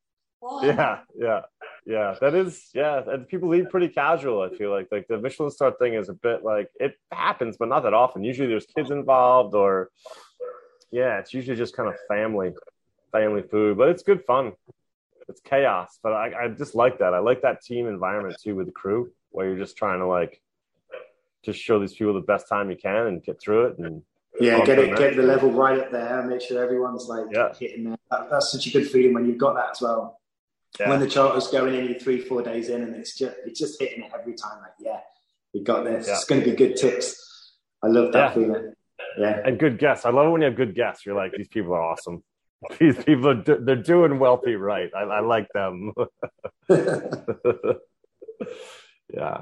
Yeah. That is, and people eat pretty casual. I feel like the Michelin star thing is a bit like, it happens, but not that often. Usually there's kids involved, or it's usually just kind of family food, but it's good fun. It's chaos, but I just like that. I like that team environment too with the crew, where you're just trying to like just show these people the best time you can and get through it. And Yeah, get the level right up there, and make sure everyone's like hitting there. That's such a good feeling when you've got that as well. Yeah. When the charter's going in, you're 3-4 days in, and it's just hitting it every time. Like, yeah, we got this. Yeah. It's going to be good tips. I love that feeling. Yeah, and good guests. I love it when you have good guests. You're like, these people are awesome. These people they're doing Welpy right. I like them. Yeah.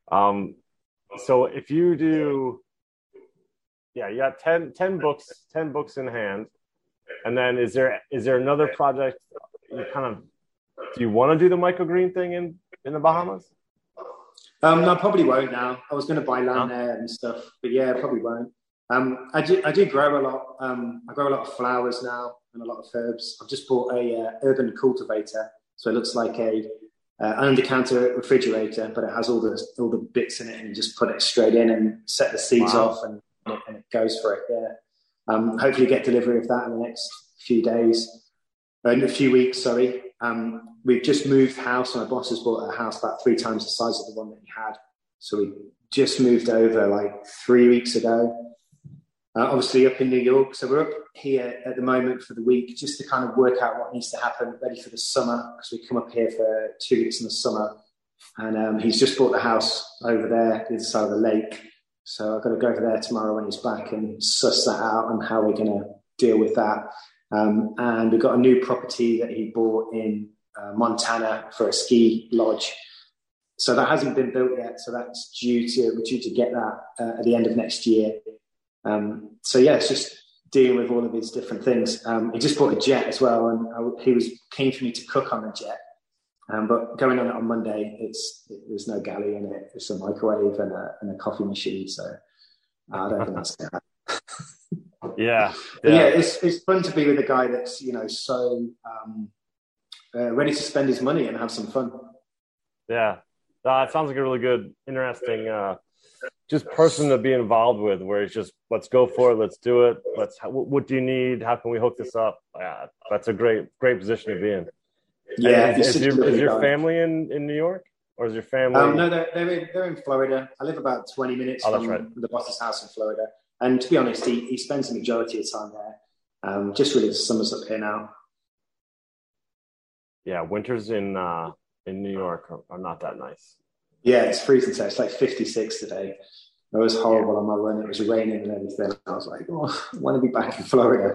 So if you do, you got 10 books in hand, and then is there another project you kind of, do you want to do the microgreen thing in the Bahamas? No, probably won't now. I was going to buy land there and stuff, but yeah, probably won't. I do grow a lot. I grow a lot of flowers now and a lot of herbs. I've just bought a urban cultivator, so it looks like a under-counter refrigerator, but it has all the bits in it, and you just put it straight in and set the seeds off, and it goes for it. Yeah. Hopefully get delivery of that in the next few weeks. Sorry. We've just moved house. My boss has bought a house about 3 times the size of the one that he had. So we just moved over like 3 weeks ago. Obviously up in New York. So we're up here at the moment for the week, just to kind of work out what needs to happen, ready for the summer, because we come up here for 2 weeks in the summer. And he's just bought the house over there, the other side of the lake. So I've got to go over there tomorrow when he's back and suss that out and how we're going to deal with that. And we've got a new property that he bought in Montana for a ski lodge. So that hasn't been built yet. So that's we're due to get that at the end of next year. So yeah, it's just dealing with all of these different things. He just bought a jet as well, and he was keen for me to cook on the jet. But going on it on Monday, there's no galley in it. It's a microwave and a coffee machine. So I don't think that's going to happen. Yeah. It's fun to be with a guy that's so ready to spend his money and have some fun. Yeah, it sounds like a really good, interesting, just person to be involved with. Where it's just, let's go for it, let's do it. What do you need? How can we hook this up? That's a great position to be in. Yeah. Is your family in New York, or is your family? No, they're in Florida. I live about 20 minutes from the boss's house in Florida. And to be honest, he spends the majority of the time there. Just really the summers up here now. Yeah, winters in New York are not that nice. Yeah, it's freezing today. It's like 56 today. It was horrible on my run. It was raining and everything. I was like, I want to be back in Florida.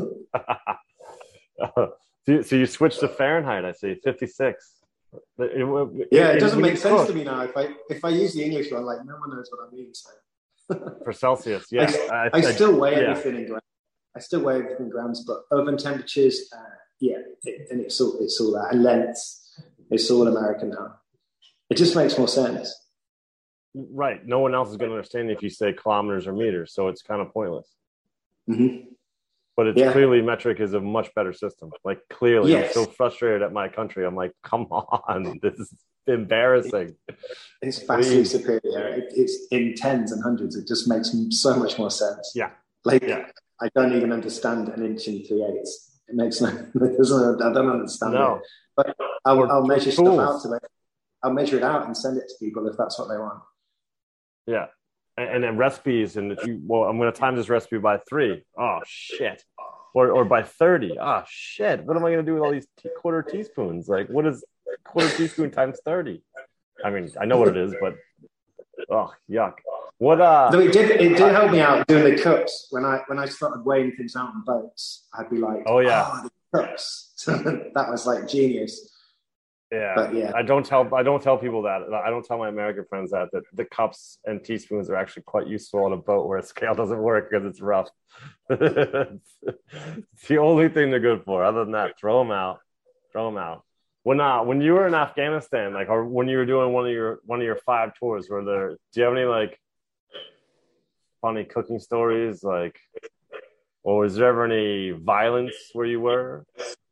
So you switched to Fahrenheit, I see, 56. It doesn't make sense to me now. If I use the English one, like, no one knows what I mean. So. For Celsius, yeah. I still weigh everything in grams. I still weigh everything in grams, but oven temperatures, and it's all that. And lengths, it's all American now. It just makes more sense. Right. No one else is going to understand if you say kilometers or meters, so it's kind of pointless. Mm-hmm. But it's clearly metric is a much better system. Like, clearly, yes. I'm so frustrated at my country. I'm like, come on, this is embarrassing. It's vastly superior. It's in tens and hundreds. It just makes so much more sense. Yeah. I don't even understand an inch and 3/8. It makes no. I don't understand it. But I'll measure stuff out to it. I'll measure it out and send it to people if that's what they want. Yeah. And then recipes, and I'm going to time this recipe by 3. Oh shit! Or by 30. Oh shit! What am I going to do with all these quarter teaspoons? Like, what is quarter teaspoon times 30? I mean, I know what it is, but yuck! What? No, it did help me out doing the cups when I started weighing things out on boats. I'd be like, the cups. That was like genius. Yeah. But yeah, I don't tell people that. I don't tell my American friends that the cups and teaspoons are actually quite useful on a boat where a scale doesn't work because it's rough. It's the only thing they're good for. Other than that, throw them out. When you were in Afghanistan, like, or when you were doing one of your 5 tours, do you have any like funny cooking stories, like, or was there ever any violence where you were?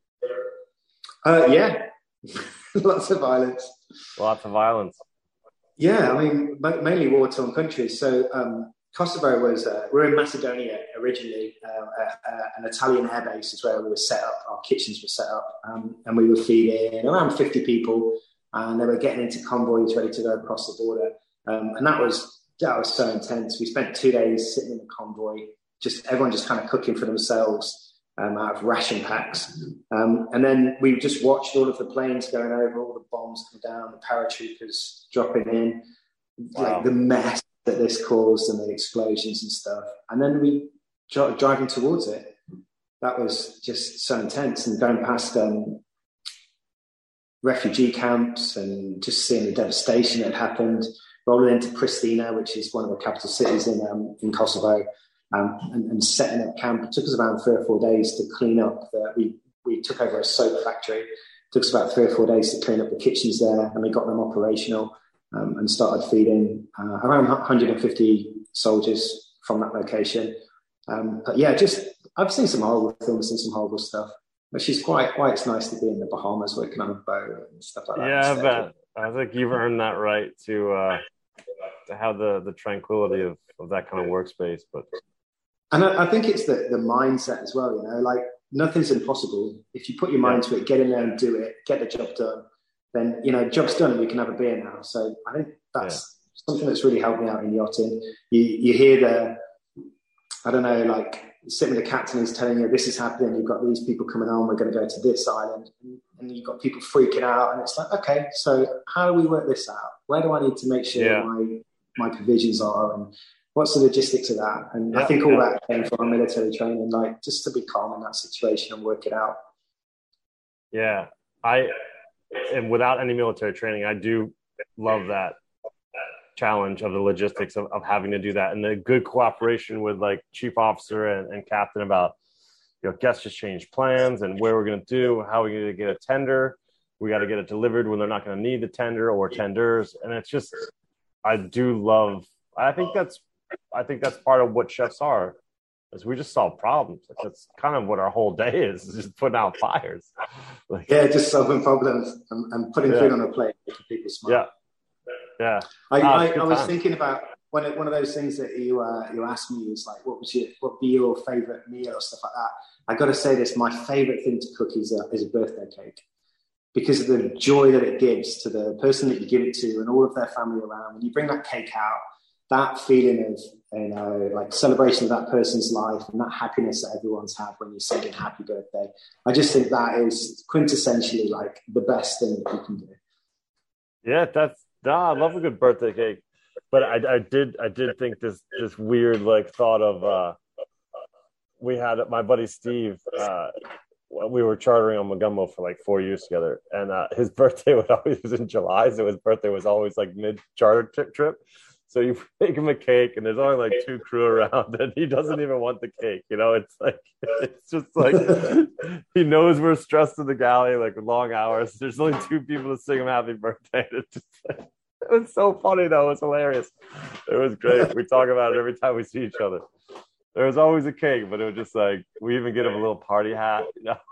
Yeah. Lots of violence. Yeah, I mean, mainly war-torn countries. So Kosovo was, we're in Macedonia originally. An Italian airbase is where we were set up. Our kitchens were set up, and we were feeding around 50 people, and they were getting into convoys ready to go across the border. And that was so intense. We spent 2 days sitting in the convoy, just everyone just kind of cooking for themselves out of ration packs. And then we just watched all of the planes going over, all the bombs come down, the paratroopers dropping in, like the mess that this caused and the explosions and stuff. And then we driving towards it. That was just so intense, and going past refugee camps and just seeing the devastation that happened, rolling into Pristina, which is one of the capital cities in Kosovo, and setting up camp. It took us about 3 or 4 days to clean up. We took over a soap factory. It took us about 3 or 4 days to clean up the kitchens there, and we got them operational and started feeding around 150 soldiers from that location. But yeah, I've seen some horrible films and some horrible stuff. Which is why it's nice to be in the Bahamas working on a boat and stuff like that. Yeah, I bet. I think you've earned that right to have the tranquility of that kind of workspace. And I think it's the mindset as well, like nothing's impossible. If you put your mind to it, get in there and do it, get the job done, then, job's done and we can have a beer now. So I think that's something that's really helped me out in yachting. You hear I don't know, like, sitting with the captain, he's telling you this is happening, you've got these people coming on, we're going to go to this island, and you've got people freaking out, and it's like, okay, so how do we work this out? Where do I need to make sure my provisions are, and what's the logistics of that? And I think all that came from military training, like just to be calm in that situation and work it out. Yeah, and without any military training, I do love that challenge of the logistics of having to do that, and the good cooperation with like chief officer and captain about, guests just change plans and where we're going to do, how we're going to get a tender. We got to get it delivered when they're not going to need the tender or tenders. And it's just, I think that's part of what chefs are, is we just solve problems. That's kind of what our whole day is just putting out fires. Just solving problems and putting food on a plate to people smile. Yeah. I was thinking about one of those things that you asked me is like, what would be your favorite meal or stuff like that. I got to say this, my favorite thing to cook is a birthday cake, because of the joy that it gives to the person that you give it to and all of their family around. When you bring that cake out, that feeling of, like celebration of that person's life and that happiness that everyone's had when you're singing happy birthday. I just think that is quintessentially like the best thing that you can do. Yeah, I love a good birthday cake, but I did think this weird like thought of we had my buddy Steve. We were chartering on Magumbo for like 4 years together, and his birthday was in July, so his birthday was always like mid charter trip. So you make him a cake, and there's only like 2 crew around, and he doesn't even want the cake. It's just like he knows we're stressed in the galley, like long hours. There's only 2 people to sing him happy birthday. It was so funny though. It was hilarious. It was great. We talk about it every time we see each other. There was always a cake, but it was just like, we even get him a little party hat.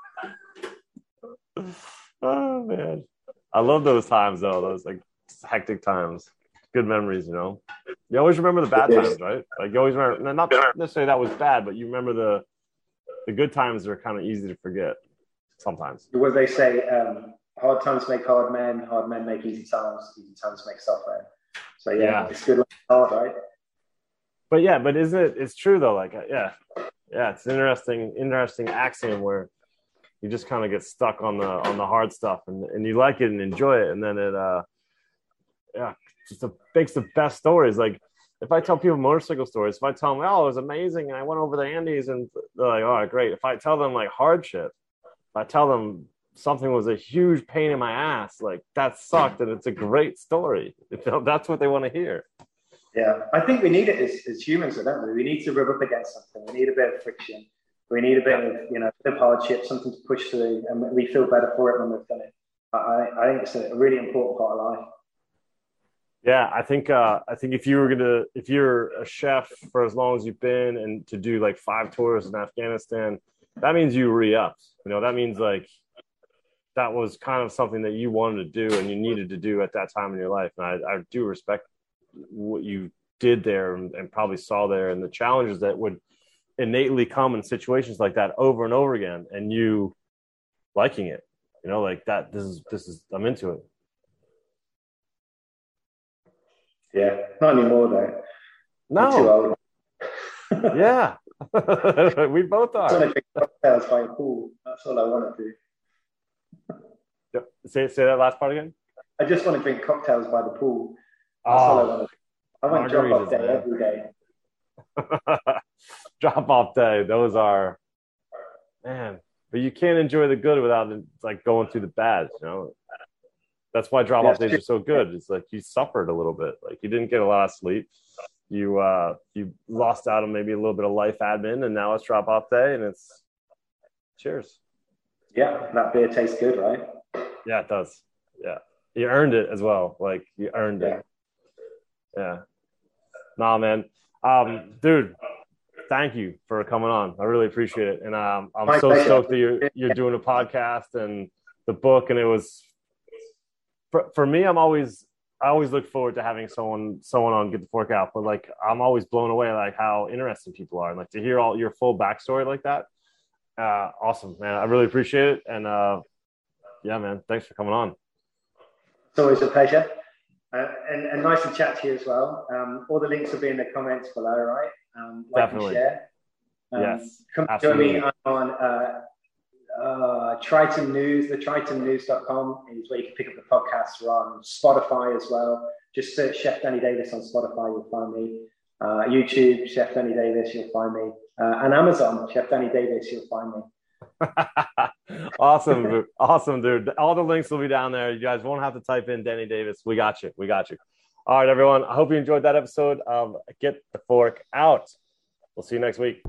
Oh man, I love those times though. Those like hectic times. Good memories, You always remember the bad times, right? Like you always remember, not necessarily that was bad, but you remember the good times are kind of easy to forget sometimes. What they say, hard times make hard men make easy times make soft men. So it's good, hard, right? But isn't it? It's true though. Like it's an interesting axiom where you just kind of get stuck on the hard stuff, and you like it and enjoy it, and then it just makes the best stories. Like if I tell people motorcycle stories, if I tell them, oh, it was amazing and I went over the Andes, and they're like, oh, great. If I tell them like hardship, if I tell them something was a huge pain in my ass, like that sucked, and it's a great story. That's what they want to hear. Yeah, I think we need it as humans, don't we? We need to rub up against something. We need a bit of friction. We need a bit of, a bit of hardship, something to push through, and we feel better for it when we've done it. I think it's a really important part of life. Yeah, I think if you're a chef for as long as you've been, and to do like 5 tours in Afghanistan, that means you re-upped. That means like that was kind of something that you wanted to do and you needed to do at that time in your life. And I do respect what you did there and probably saw there, and the challenges that would innately come in situations like that over and over again, and you liking it, like that. This is I'm into it. Yeah, not anymore though. No. I'm too old. Yeah. We both I just want are. to drink cocktails by a pool. That's all I want to do. Say that last part again. I just want to drink cocktails by the pool. That's all I Oh, want to do. I want drop off margaritas, day man. every day. Drop off day. Those are, man. But you can't enjoy the good without like going through the bad. You know, that's why drop off days are so good. It's like you suffered a little bit. Like you didn't get a lot of sleep. You lost out on maybe a little bit of life admin, and now it's drop off day, and it's cheers. Yeah, that beer tastes good, right? Yeah, it does. Yeah, you earned it as well. Like you earned it. Yeah. Nah, man. Dude, thank you for coming on. I really appreciate it, and I'm so stoked that you're doing a podcast and the book. And it was for me. I always look forward to having someone on Get the Fork Out. But like, I'm always blown away like how interesting people are, and like to hear all your full backstory like that. Awesome, man. I really appreciate it, and yeah, man. Thanks for coming on. It's always a pleasure. And nice to chat to you as well. All the links will be in the comments below, right? Like Definitely. and share. Yes. Come join me on Triton News. The TritonNews.com is where you can pick up the podcasts. We're on Spotify as well. Just search Chef Danny Davis on Spotify, you'll find me. YouTube, Chef Danny Davis, you'll find me. And Amazon, Chef Danny Davis, you'll find me. Awesome, dude. All the links will be down there. You guys won't have to type in Danny Davis. We got you. All right, everyone. I hope you enjoyed that episode of Get the Fork Out. We'll see you next week.